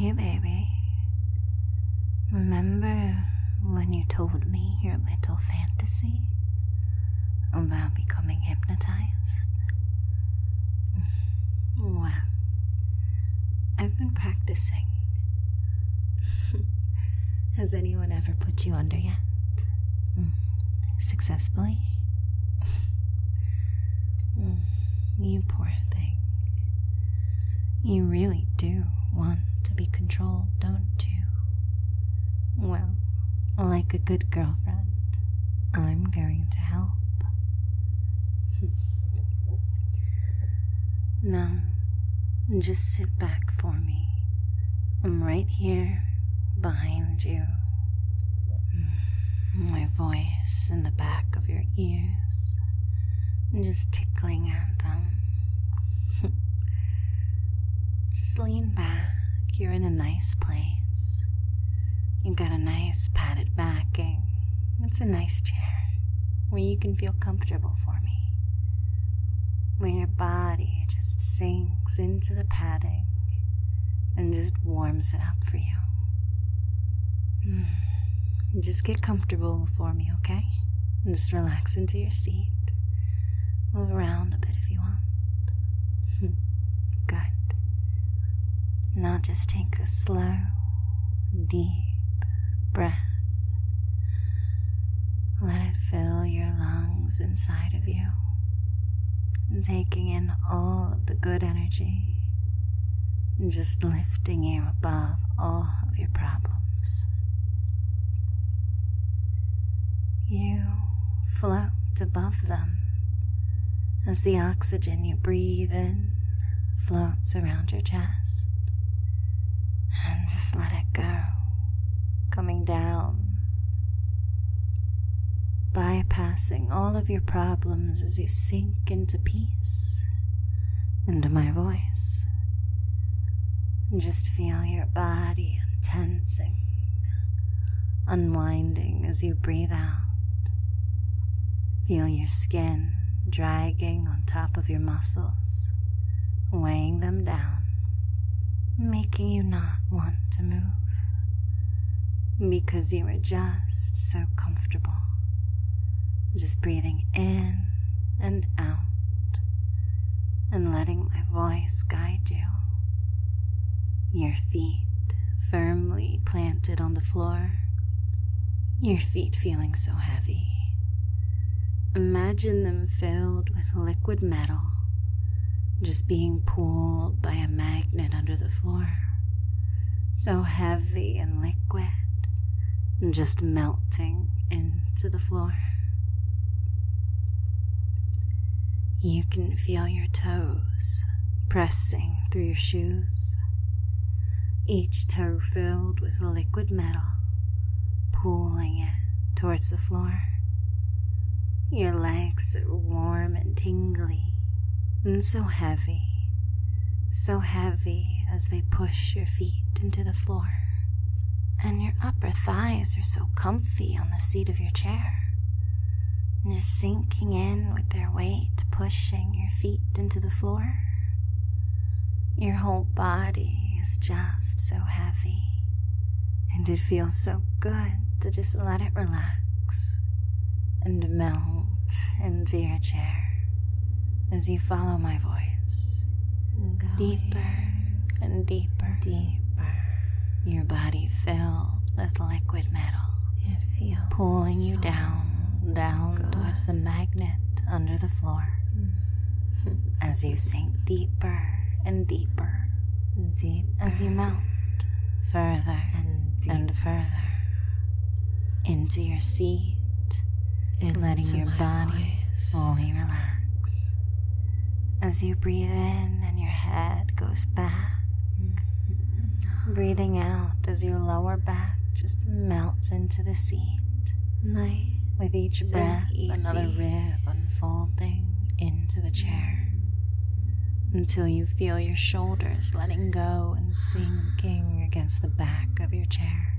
Hey, baby. Remember when you told me your little fantasy about becoming hypnotized? Well, I've been practicing. Has anyone ever put you under yet? Successfully? You poor thing. You really do want to be controlled, don't you? Well, like a good girlfriend, I'm going to help. Now, just sit back for me. I'm right here behind you. My voice in the back of your ears, just tickling at them. Just lean back. You're in a nice place. You've got a nice padded backing. It's a nice chair where you can feel comfortable for me, where your body just sinks into the padding and just warms it up for you. Just get comfortable for me, okay? And just relax into your seat. Move around a bit if you want. Good. Now just take a slow, deep breath. Let it fill your lungs inside of you, and taking in all of the good energy, and just lifting you above all of your problems. You float above them as the oxygen you breathe in floats around your chest. And just let it go, coming down, bypassing all of your problems as you sink into peace, into my voice. And just feel your body tensing, unwinding as you breathe out. Feel your skin dragging on top of your muscles, weighing them down, making you not want to move, because you are just so comfortable, just breathing in and out, and letting my voice guide you. Your feet firmly planted on the floor, your feet feeling so heavy. Imagine them filled with liquid metal, just being pulled by a magnet under the floor, so heavy and liquid, and just melting into the floor. You can feel your toes pressing through your shoes, each toe filled with liquid metal, pulling it towards the floor. Your legs are warm and tingly, and so heavy as they push your feet into the floor. And your upper thighs are so comfy on the seat of your chair, just sinking in with their weight, pushing your feet into the floor. Your whole body is just so heavy, and it feels so good to just let it relax and melt into your chair as you follow my voice. Deeper and deeper. Your body filled with liquid metal. It feels pulling you down towards the magnet under the floor. As you sink deeper and deeper, as you melt further and further into your seat, letting your body fully relax. As you breathe in and your head goes back, breathing out as your lower back just melts into the seat. With each breath, another rib unfolding into the chair, until you feel your shoulders letting go and sinking against the back of your chair.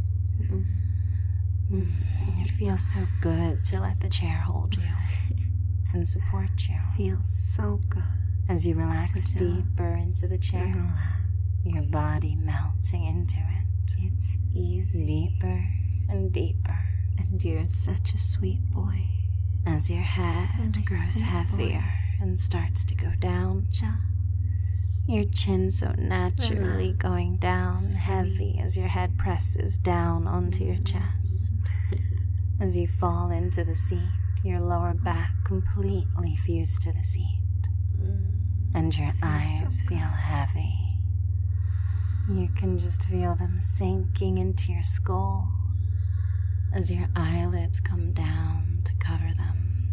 It feels so good to let the chair hold you and support you. Feels so good as you relax deeper into the chair. your body melting into it. It's easy. Deeper and deeper. And you're such a sweet boy. As your head grows heavier and starts to go down, your chin so naturally going down heavy as your head presses down onto your chest. As you fall into the seat, your lower back completely fused to the seat, and your eyes feel heavy. You can just feel them sinking into your skull as your eyelids come down to cover them.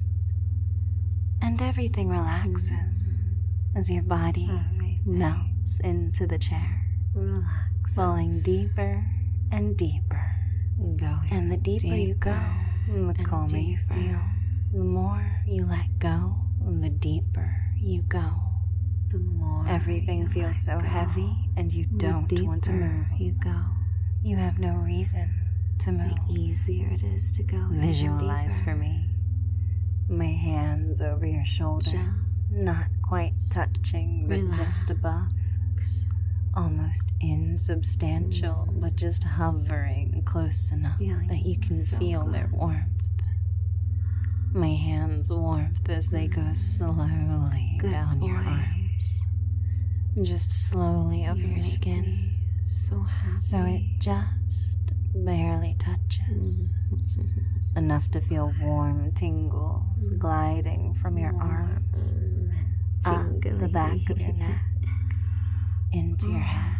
And everything relaxes as your body melts into the chair, falling deeper and deeper. And the deeper you go, the calmer you feel. The more you let go, the deeper you go. The more everything feels so heavy, and you don't want to move. You have no reason to move. The easier it is to go. Visualize for me my hands over your shoulders, not quite touching, but just above. Almost insubstantial, but just hovering close enough that you can feel their warmth. My hands' warmth as they go slowly down your arms, just slowly over your skin, so happy. So it just barely touches. Enough to feel warm tingles gliding from your arms, up the back of your neck, into your head.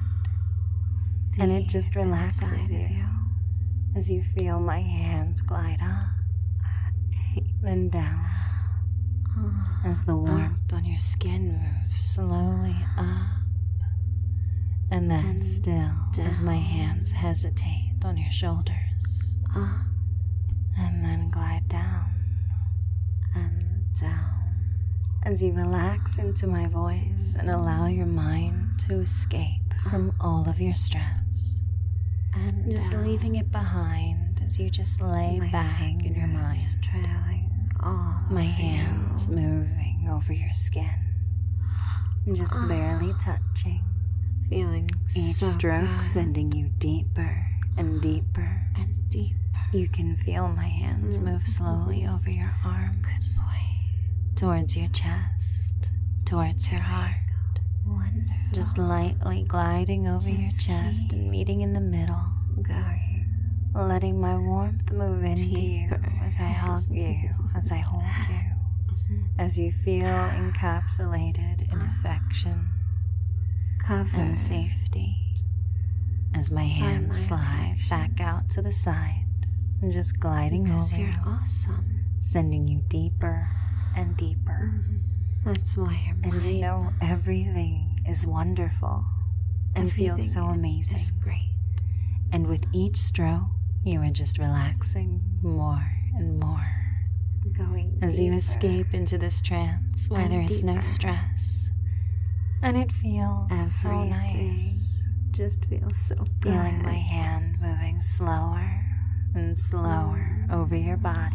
And it just relaxes you as you feel my hands glide up, then down, as the warmth on your skin moves slowly up, and then still as my hands hesitate on your shoulders, and then glide down and down, as you relax into my voice and allow your mind to escape from all of your stress, and just leaving it behind as you just lay back in your mind, trailing all my hands moving over your skin, just barely touching, feeling each so stroke good. Sending you deeper and deeper and deeper. You can feel my hands move slowly over your arm. Good boy. Towards your chest, towards your heart. Wonderful. Just lightly gliding over your chest and meeting in the middle. Going. Letting my warmth move into you as I hug you, as I hold you. As you feel encapsulated in affection, covered, and safety. As my hands slide back out to the side, and just gliding over you, awesome, sending you deeper and deeper. That's why you're mine. And you know everything is wonderful and feels so amazing. It's great. And with each stroke, you are just relaxing more and more. Going as deeper, you escape into this trance where there is no stress. And it feels so nice. Just feels so good. Feeling my hand moving slower and slower over your body.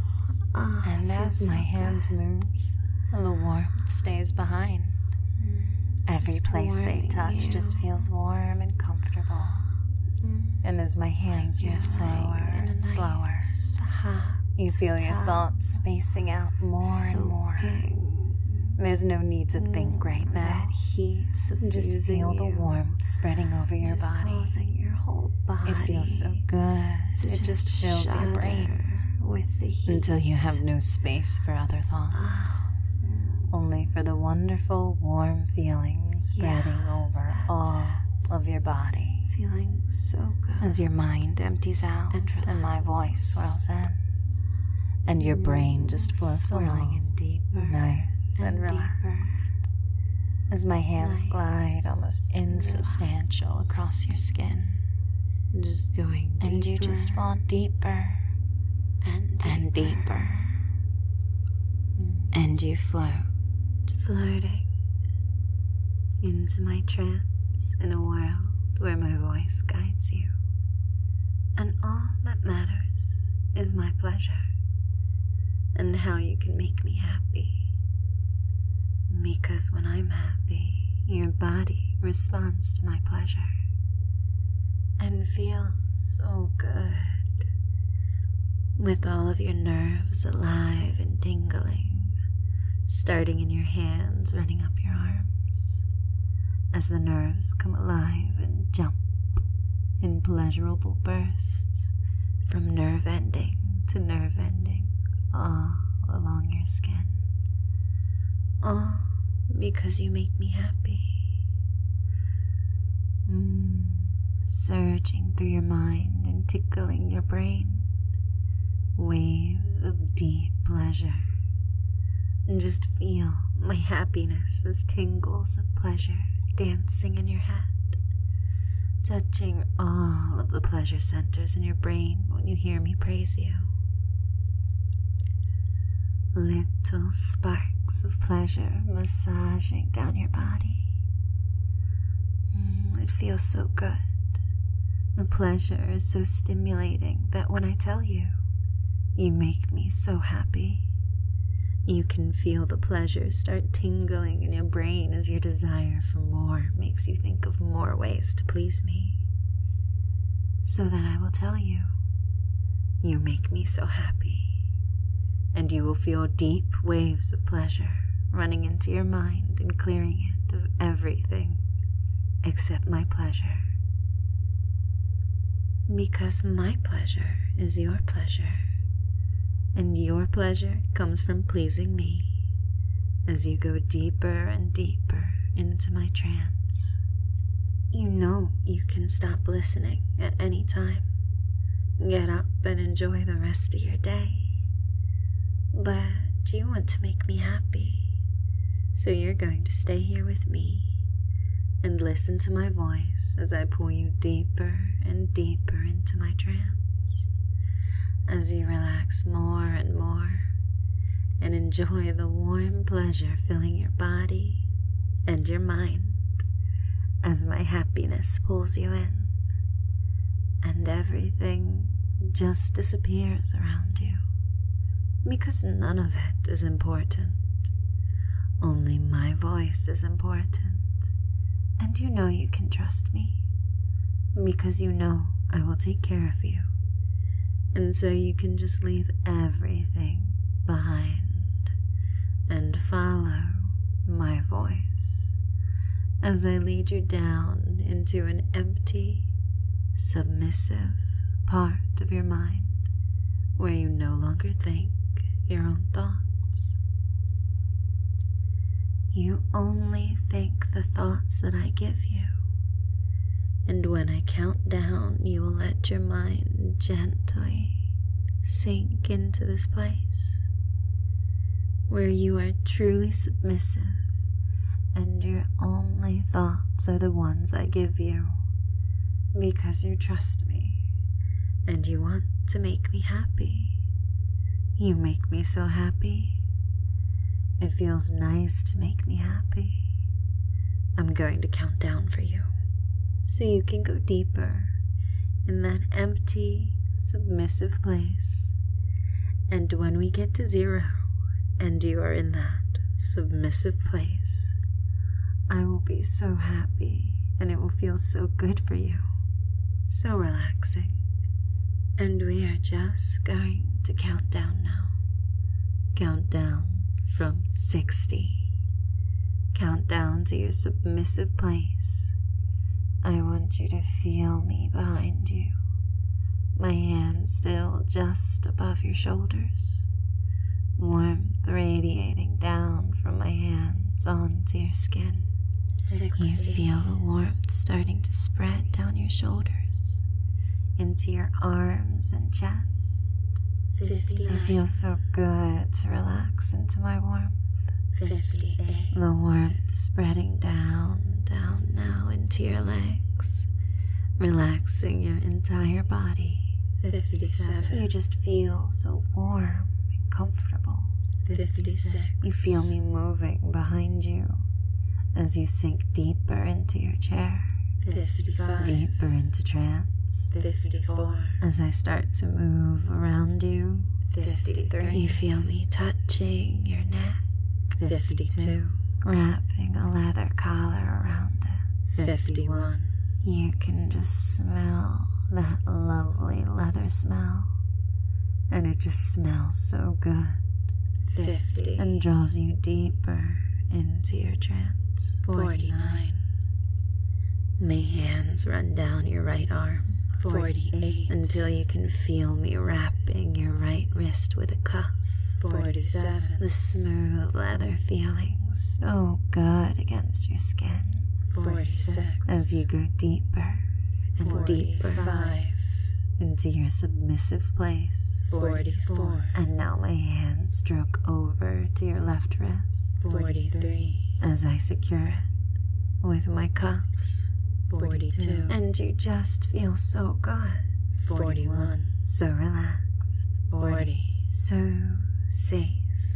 And as my hands move, the warmth stays behind. Every place they touch just feels warm and comfortable. And as my hands move slower and slower, you feel your thoughts spacing out more and more. There's no need to think right now. Just feel the warmth spreading over your body. Your whole body. It feels so good. It just fills your brain with the heat until you have no space for other thoughts. Only for the wonderful warm feeling spreading over all of your body. Feeling so good. As your mind empties out and my voice swirls in. And your brain just floats along in deeper, nice and relaxed. As my hands glide almost insubstantial across your skin. Just going deeper. And you just fall deeper and deeper. And you float. Floating into my trance in a world where my voice guides you. And all that matters is my pleasure and how you can make me happy. Because when I'm happy, your body responds to my pleasure and feels so good, with all of your nerves alive and tingling, starting in your hands, running up your arms, as the nerves come alive and jump in pleasurable bursts from nerve ending to nerve ending, all along your skin. All because you make me happy. Surging through your mind and tickling your brain. Waves of deep pleasure. And just feel my happiness as tingles of pleasure dancing in your head, touching all of the pleasure centers in your brain when you hear me praise you. Little sparks of pleasure massaging down your body. It feels so good. The pleasure is so stimulating that when I tell you, you make me so happy. You can feel the pleasure start tingling in your brain as your desire for more makes you think of more ways to please me. So that I will tell you, you make me so happy. And you will feel deep waves of pleasure running into your mind and clearing it of everything except my pleasure. Because my pleasure is your pleasure, and your pleasure comes from pleasing me as you go deeper and deeper into my trance. You know you can stop listening at any time. Get up and enjoy the rest of your day. But you want to make me happy, so you're going to stay here with me and listen to my voice as I pull you deeper and deeper into my trance, as you relax more and more and enjoy the warm pleasure filling your body and your mind as my happiness pulls you in, and everything just disappears around you. Because none of it is important. Only my voice is important. And you know you can trust me. Because you know I will take care of you. And so you can just leave everything behind and follow my voice as I lead you down into an empty, submissive part of your mind where you no longer think your own thoughts. You only think the thoughts that I give you, and when I count down, you will let your mind gently sink into this place where you are truly submissive, and your only thoughts are the ones I give you because you trust me and you want to make me happy. You make me so happy. It feels nice to make me happy. I'm going to count down for you so you can go deeper in that empty, submissive place. And when we get to 0 and you are in that submissive place, I will be so happy and it will feel so good for you, so relaxing. And we are just going to count down now. Count down from 60. Count down to your submissive place. I want you to feel me behind you. My hand still just above your shoulders. Warmth radiating down from my hands onto your skin. 60. You feel the warmth starting to spread down your shoulders, into your arms and chest. 59. It feels so good to relax into my warmth. 58. The warmth spreading down now into your legs, relaxing your entire body. 57. You just feel so warm and comfortable. 56. You feel me moving behind you as you sink deeper into your chair. 55. Deeper into trance. 54. As I start to move around you. 53. You feel me touching your neck. 52. wrapping a leather collar around it. 51. You can just smell that lovely leather smell, and it just smells so good 50. and draws you deeper into your trance. 49. My hands run down your right arm 48. until you can feel me wrapping your right wrist with a cuff. 47. The smooth leather feeling so good against your skin 46. as you go deeper and deeper 45. into your submissive place. 44. And now my hands stroke over to your left wrist 43. as I secure it with my cuffs. 42. And you just feel so good, 41. so relaxed, 40. so safe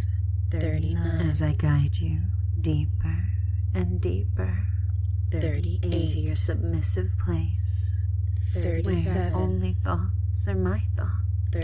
39. as I guide you deeper and deeper 38. into your submissive place, where 37. only thoughts are my thoughts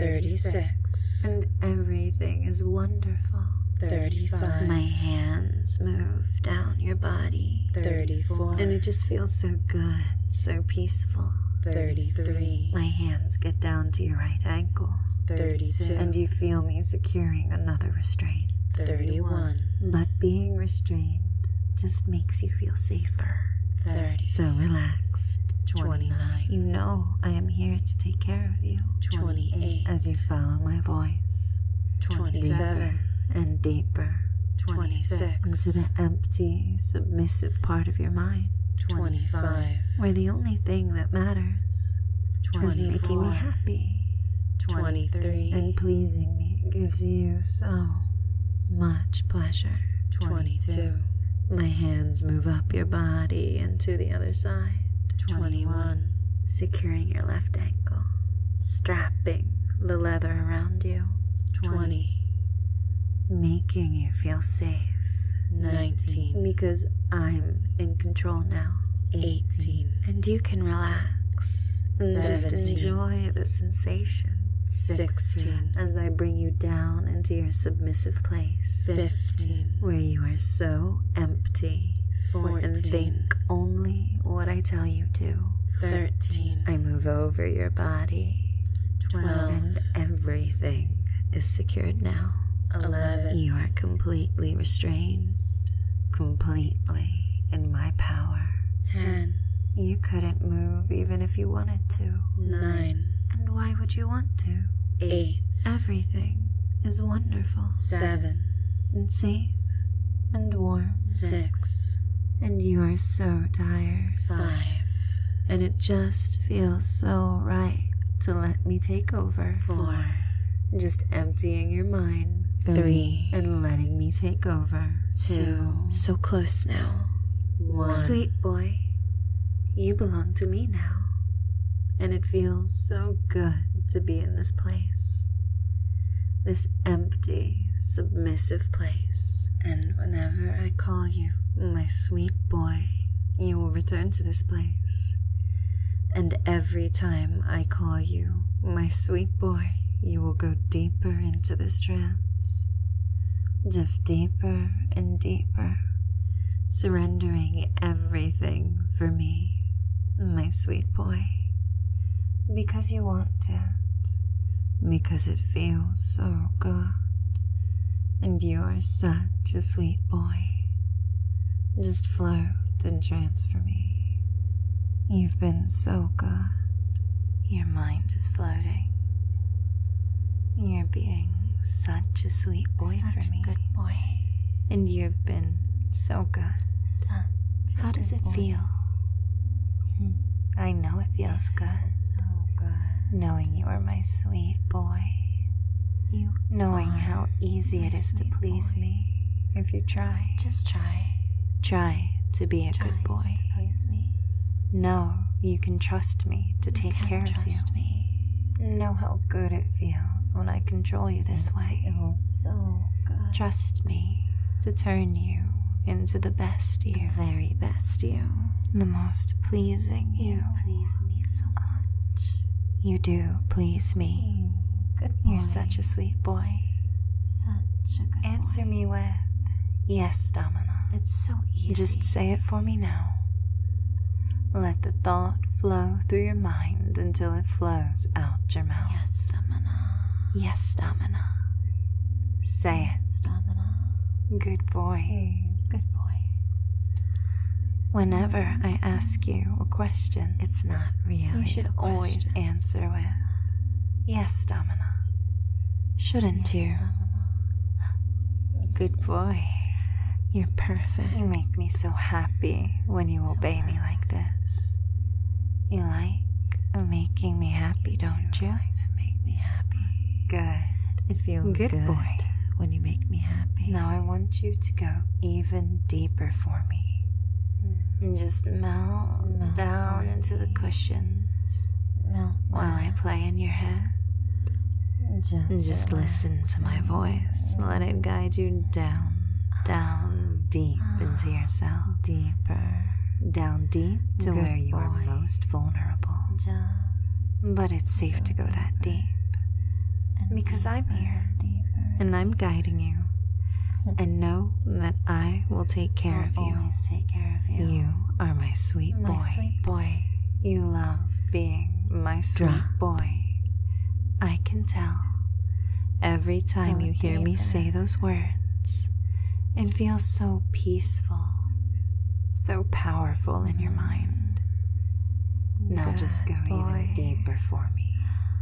36. and everything is wonderful. 35. My hands move down your body 34. and it just feels so good, so peaceful. 33. My hands get down to your right ankle 32. and you feel me securing another restraint. 31. But being restrained just makes you feel safer, 30. so relaxed. 29. You know I am here to take care of you 28. as you follow my voice 27. and deeper 26. into the empty, submissive part of your mind, 25. where the only thing that matters is making me 24. happy 23. and pleasing me gives you so much pleasure. 22. My hands move up your body and to the other side, 21. securing your left ankle, strapping the leather around you, 20. making you feel safe 19. because I'm in control now. 18. And you can relax and just 17. enjoy the sensation 16. as I bring you down into your submissive place 15. where you are so empty 14. and think only what I tell you to. 13. I move over your body 12. and everything is secured now. 11. You are completely restrained, completely in my power. 10. You couldn't move even if you wanted to. 9. And why would you want to? 8. Everything is wonderful 7. and safe and warm. 6. And you are so tired. 5. And it just feels so right to let me take over. 4. Just emptying your mind. 3. And letting me take over. 2. So close now. 1. Sweet boy, you belong to me now. And it feels so good to be in this place. This empty, submissive place. And whenever I call you, my sweet boy, you will return to this place. And every time I call you, my sweet boy, you will go deeper into this trance. Just deeper and deeper, surrendering everything for me, my sweet boy. Because you want it, because it feels so good, and you are such a sweet boy. Just float and trance for me. You've been so good. Your mind is floating. You're being such a sweet boy for me. Such a good boy. And you've been so good. Such a How does good it boy. feel? I know it feels good, So good. knowing you are my sweet boy. You Knowing are how easy my it is to sweet please boy. me. If you try, Just try. try to be a good boy. To please me. Know you can trust me to take you can care of you. trust me. Know how good it feels when I control you this way. Feels so good. Trust me to turn you into the best you. The very best you. The most pleasing you. You please me so much. You do please me. Good boy. You're such a sweet boy. Such a good Answer boy. me with, yes, Domina. It's so easy. Just say it for me now. Let the thought flow through your mind until it flows out your mouth. Yes, Stamina. Yes, Stamina. Say it. Stamina. Good boy. Good boy. Whenever I ask you a question, It's not really you should a always question. answer with, yes, Stamina. Shouldn't you? Stamina. Good boy. You're perfect. You make me so happy when you obey me like this. You like making me happy, don't you? Like to make me happy. Good. It feels Good boy. when you make me happy. Now I want you to go even deeper for me. And just melt down for into the me. cushions Melt while I play in your head. And just listen to my voice. Let it guide you down deep into yourself. deeper. Down deep to Good where you are boy. most vulnerable. Just But it's safe to go that deep and because I'm deeper, here Deeper. and I'm guiding you. And know that I will take care of I'll you. always take care of you. You are my sweet My boy. sweet boy. You love being my sweet Drop. boy. I can tell. Every time Go you hear me deeper. say those words, it feels so peaceful, so powerful in your mind. Now just go Good boy. even deeper for me,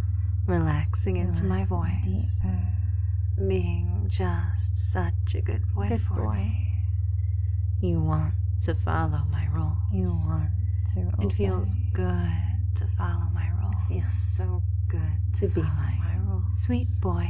relaxing into my voice, Deeper. being just such a good boy Good for boy. me. You want to follow my rules. You want to It feels good to follow my rules. It feels so good to be follow my rules. sweet boy.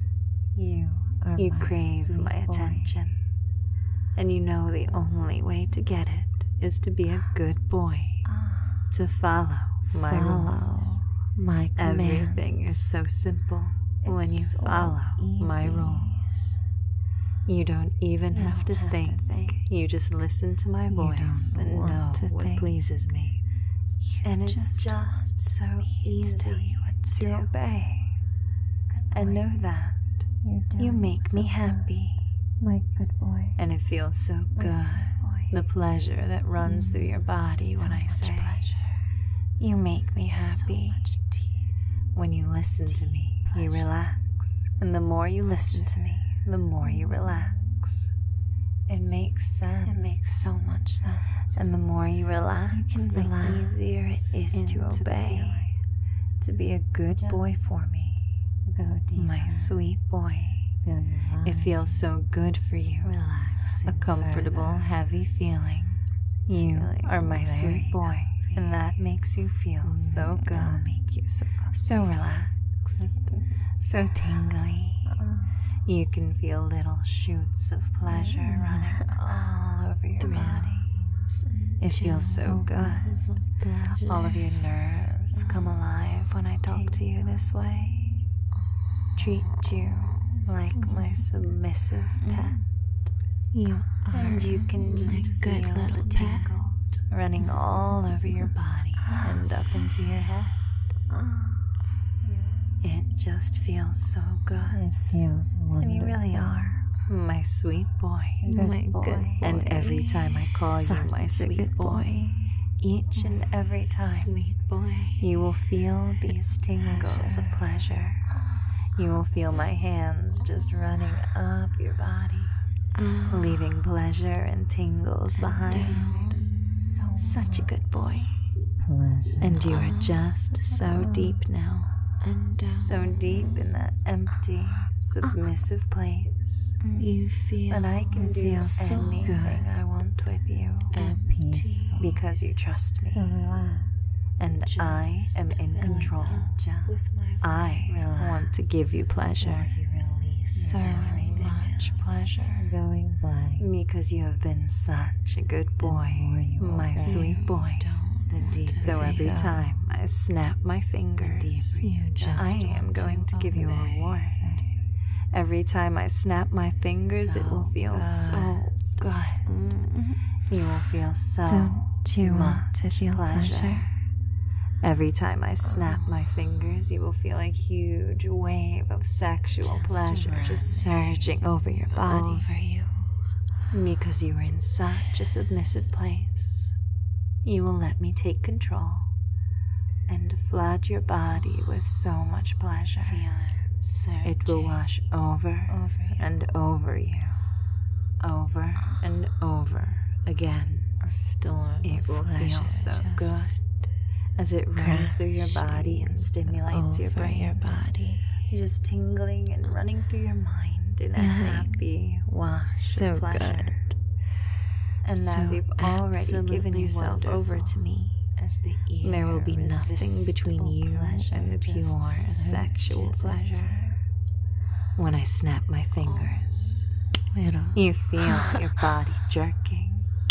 You are You my crave sweet my boy. attention. And you know the only way to get it is to be a good boy, to follow my rules. my commands. Everything is so simple when you It's so follow my easy. rules. You don't even You have to don't have to think. think. You just listen to my You voice don't and want know to what think. pleases me. And it's just so easy tell you what to do. obey. Good And boy. know that You're you doing make me so happy. good. My good boy. And it feels so My good. sweet boy. The pleasure that runs through your body So when I much say, pleasure. you make me So happy. much deep. When you listen to me, you pleasure. relax. And the more you listen to me, the more you relax. It makes sense. It makes so much sense. And the more you relax, You can the relax easier it is to into the obey. feeling. To be a good boy for me. Go deeper. My sweet boy. Feel your mind. It feels so good for you. relaxing A comfortable, further. heavy feeling. You Feeling are my very sweet boy, comfy. and that makes you feel so That'll good, make you so comfortable. so relaxed, so tingly. You can feel little shoots of pleasure running all over your body. It feels so good. All of your nerves come alive when I talk to you this way. Treat you like my submissive pet. You And you can just good feel little the pet. tingles running all over your body and up into your head. It just feels so good. It feels wonderful. And you really are my sweet boy. Good My boy. good. And every time I call you my Such a sweet good boy, each and every time, Sweet boy. you will feel these tingles of pleasure. You will feel my hands just running up your body, leaving pleasure and tingles behind. So Such a good boy. pleasure. And you are just so deep now. And down. So deep in that empty, submissive place. You feel And I can do feel so anything good. I want with you. So peaceful. Because you trust me. So relaxed. And I am in control. I want to give you pleasure. So much pleasure. Going blank. Because you have been such a good boy, my sweet boy. The deeper So you every go, time I snap my fingers, you just I am want going to give you a obey. reward. Every time I snap my fingers, it will So feel good. so good. You will feel so Don't you want to feel pleasure? Every time I snap my fingers, you will feel a huge wave of sexual pleasure just surging over your body. Over you. because you are in such a submissive place, you will let me take control and flood your body with so much pleasure. Feel it surging. It will wash over you. and over you, over and over again. A storm It of will pleasure feel so just good as it runs through your body and stimulates your over brain. your body. Just tingling and running through your mind in a Feeling happy wash so of pleasure. good. And So as you've already given absolutely yourself over to wonderful. me, As the there will be nothing between you and the pure sexual pleasure. When I snap my fingers, you feel your body jerking.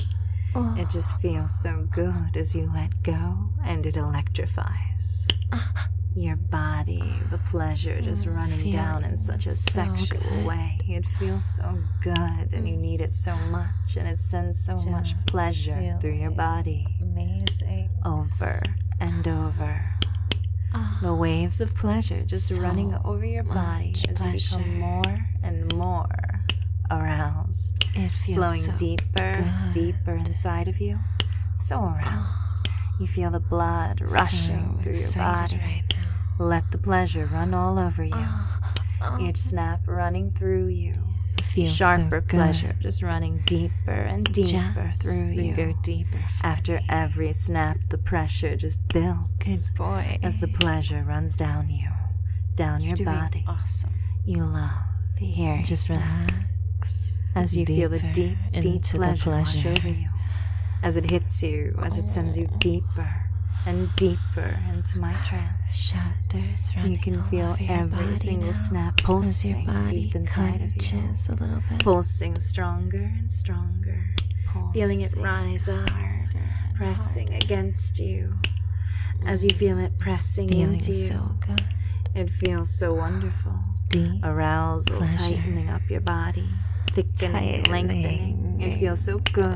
It just feels so good as you let go, and it electrifies. Your body, the pleasure just running down in such a so sexual good. way. It feels so good, and you need it so much, and it sends so much Just pleasure through your feeling body. amazing. Over and over. The waves of pleasure just So running over your body much as you become pleasure. more and more aroused. It feels Flowing so deeper, good. deeper inside of you. So aroused. You feel the blood rushing so through your excited body. right now. Let the pleasure run all over you. Each snap running through you. It feels Sharper so good. pleasure just running deeper and deeper Just through you. Go deeper. After every snap, the pressure just builds. Good boy. As the pleasure runs down you, down your Doing body. awesome. You love hearing Just that. relax. As you feel the deeper deep, deep into the pleasure wash pleasure. over you. As it hits you, as it sends you deeper and deeper into my trance. Shudders running You can all feel over your every body single now, snap as pulsing your body deep inside of you. clenches a little bit. Pulsing stronger and stronger. Feeling it Pulsing rise up, harder and pressing against you. As you feel it pressing feeling into you, so good. it feels so wonderful. Deep Arousal pleasure. tightening up your body, thickening, lengthening. It feels so good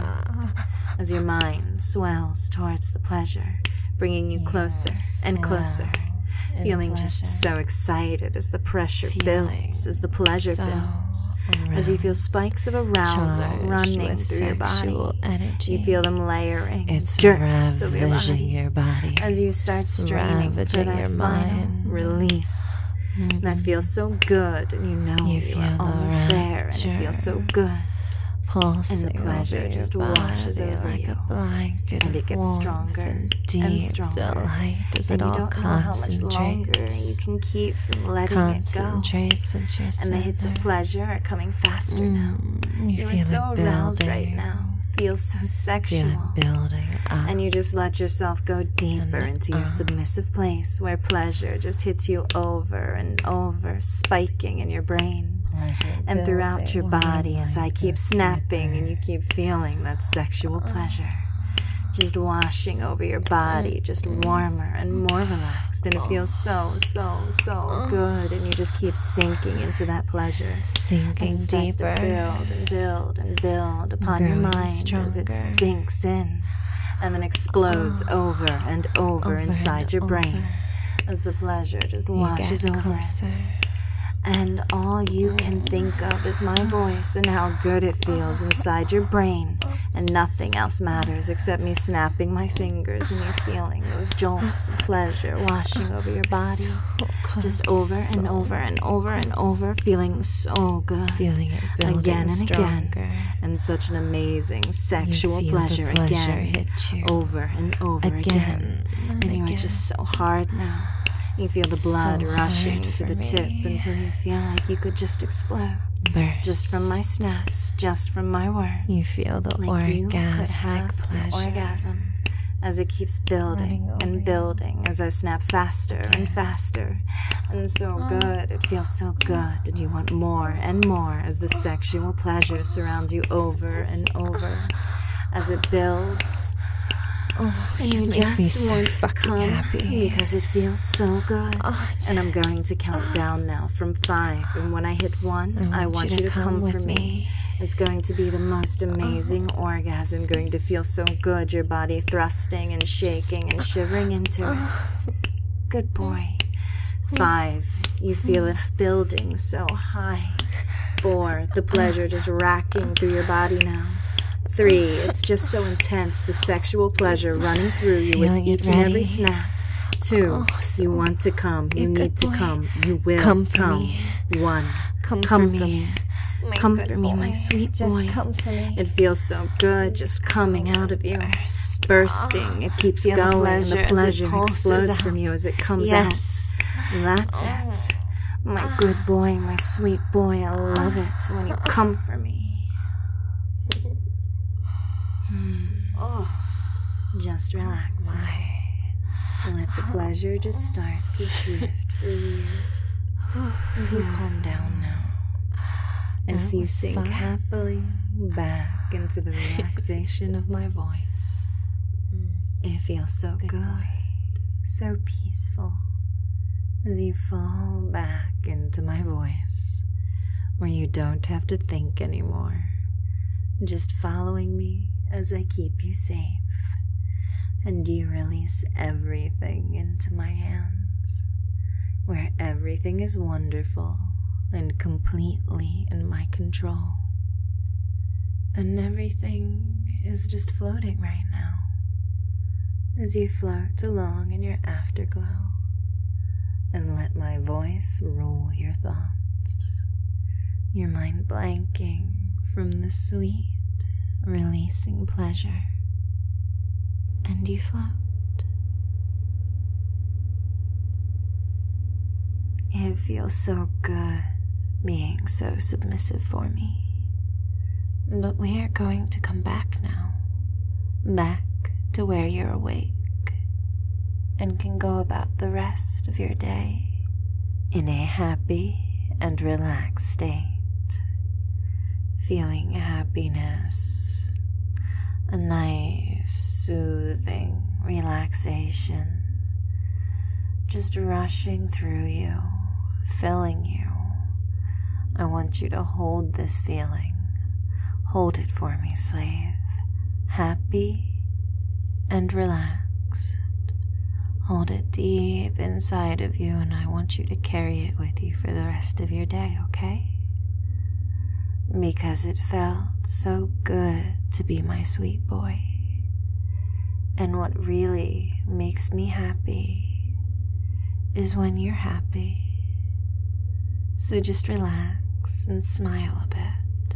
as your mind swells towards the pleasure, bringing you closer and closer. in Feeling pleasure. just so excited as the pressure Feeling builds, as the pleasure so builds, as you feel aroused, spikes of arousal charged running with through your sexual body. energy. You feel them layering, It's jerks of your ravaging body, your body. as you start straining for ravaging that your final mind. release. That feels so good, and you know You you feel are the almost there, and it feels so rapture. good. Pulsing And the pleasure over your just washes body over like you. a blanket And of it gets warmth stronger and and deep stronger. delight as And it you all don't know how much longer concentrates. you can keep from letting it go. Concentrates into your And the hits of center. pleasure are coming faster now. You You are feel so it aroused building. right now. Feels so Feel sexual. it building up. And you just let yourself go deeper into your submissive place where pleasure just hits you over and over, spiking in your brain and throughout your body as I keep snapping and you keep feeling that sexual pleasure. Just washing over your body, just warmer and more relaxed. And it feels so, so, so good. And you just keep sinking into that pleasure. Sinking As it starts deeper. to build and build and build upon your Growing mind as it stronger. sinks in and then explodes over and over inside and your brain over. as the pleasure just You washes get over closer. it. And all you can think of is my voice and how good it feels inside your brain. And nothing else matters except me snapping my fingers and you feeling those jolts of pleasure washing over your body. Just over and over and over and over, feeling so good. Feeling it building Again and stronger. again. And such an amazing sexual You feel the pleasure pleasure again. hit you. Over and over again. And you are just so hard now. You feel the blood So rushing hard to the for tip me. until you feel like you could just explode. Burst. Just from my snaps, just from my words. You feel the Like you could orgasmic have an pleasure. orgasm as it keeps building Running over and you. building as I snap faster and faster. And so good, it feels so good, and you want more and more as the sexual pleasure surrounds you over and over as it builds. And you make me just so want to fucking come happy. because it feels so good. it's And I'm going to count down now from 5. And when I hit 1, I want you to come for with me. It's going to be the most amazing orgasm. Going to feel so good. Your body thrusting and shaking and shivering into it. Good boy. 5. You feel it building so high. 4, the pleasure just racking through your body now. 3, it's just so intense, the sexual pleasure running through you with Feeling it each and every ready. snap. 2, so you want to come, you good need to boy. come, you will Come for me. 1, Come come for for me. me. My Come good for me, my boy. sweet Just boy. come for me. It feels so good just coming out of you. Burst. Bursting, it keeps Feel the going, and pleasure the as it pleasure pulses explodes from out. you as it comes Yes. out. That's it. My good boy, my sweet boy, I love it when you come for me. Just relax. Let the pleasure just start to drift through you as you calm down now. As That you was sink fun. happily back into the relaxation of my voice. It feels so good, so peaceful, as you fall back into my voice, where you don't have to think anymore, just following me as I keep you safe, and you release everything into my hands, where everything is wonderful and completely in my control, and everything is just floating right now, as you float along in your afterglow, and let my voice rule your thoughts, your mind blanking from the sweet, releasing pleasure, and you float. It feels so good being so submissive for me. But we are going to come back now, back to where you're awake and can go about the rest of your day in a happy and relaxed state, feeling happiness, a nice, soothing relaxation, just rushing through you, filling you. I want you to hold this feeling. Hold it for me, slave. Happy and relaxed. Hold it deep inside of you, and I want you to carry it with you for the rest of your day, okay? Because it felt so good to be my sweet boy. And what really makes me happy is when you're happy. So just relax and smile a bit.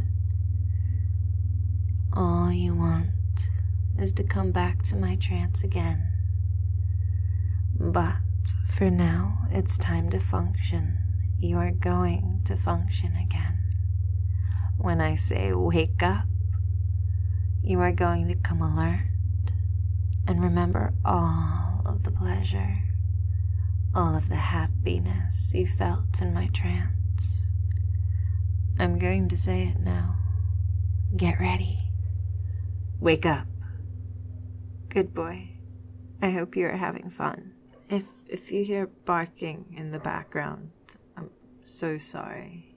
All you want is to come back to my trance again. But for now, it's time to function. You are going to function again. When I say wake up, you are going to come alert and remember all of the pleasure, all of the happiness you felt in my trance. I'm going to say it now. Get ready. Wake up. Good boy. I hope you are having fun. If you hear barking in the background, I'm so sorry.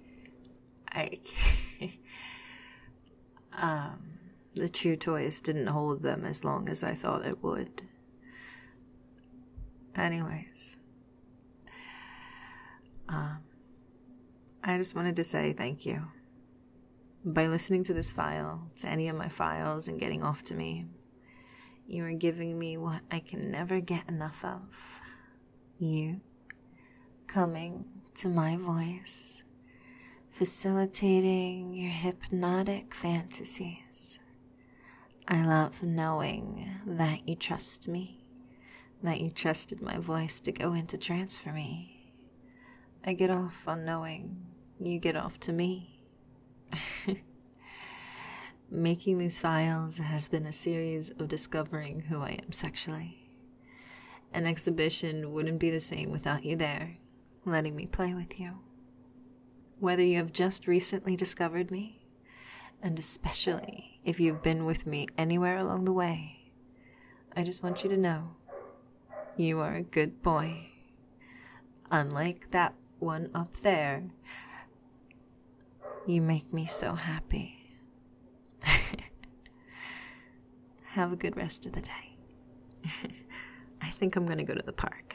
The chew toys didn't hold them as long as I thought it would. Anyways, I just wanted to say thank you. By listening to this file, to any of my files, and getting off to me, you are giving me what I can never get enough of. You coming to my voice, facilitating your hypnotic fantasies. I love knowing that you trust me, that you trusted my voice to go into trance for me. I get off on knowing you get off to me. Making these files has been a series of discovering who I am sexually. An exhibition wouldn't be the same without you there, letting me play with you. Whether you have just recently discovered me, and especially if you've been with me anywhere along the way, I just want you to know you are a good boy. Unlike that one up there, you make me so happy. Have a good rest of the day. I think I'm going to go to the park.